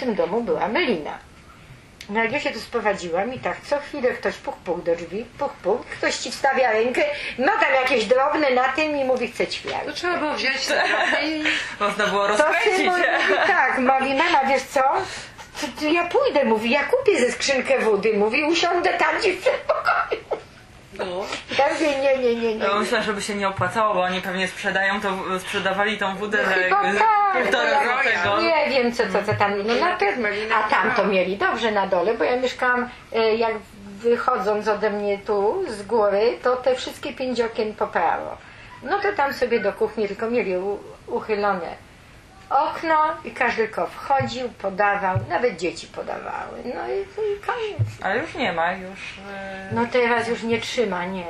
tym domu była melina. No jak ja się tu sprowadziłam i tak co chwilę ktoś puch do drzwi, puch, ktoś ci wstawia rękę, ma tam jakieś drobne na tym i mówi chce ćwiartkę. To trzeba było wziąć i można było To rozkręcić syn mówi, tak, mówi, mama, wiesz co? To ja pójdę, mówi, ja kupię ze skrzynkę wody, mówi, usiądę tam gdzieś w przedpokoju. no. Ja mówię, nie. Ja myślę, żeby się nie opłacało, bo oni pewnie sprzedawali tą wódę za Chyba jakby tak, półtora złotego. nie wiem co tam, no na pewno, a tam to mieli dobrze na dole, bo ja mieszkałam, jak wychodząc ode mnie tu z góry, to te wszystkie 5 okien po prawo. No to tam sobie do kuchni tylko mieli uchylone okno i każdy tylko wchodził, podawał, nawet dzieci podawały, no i koniec. Ale już nie ma, już... No teraz już nie trzyma, nie.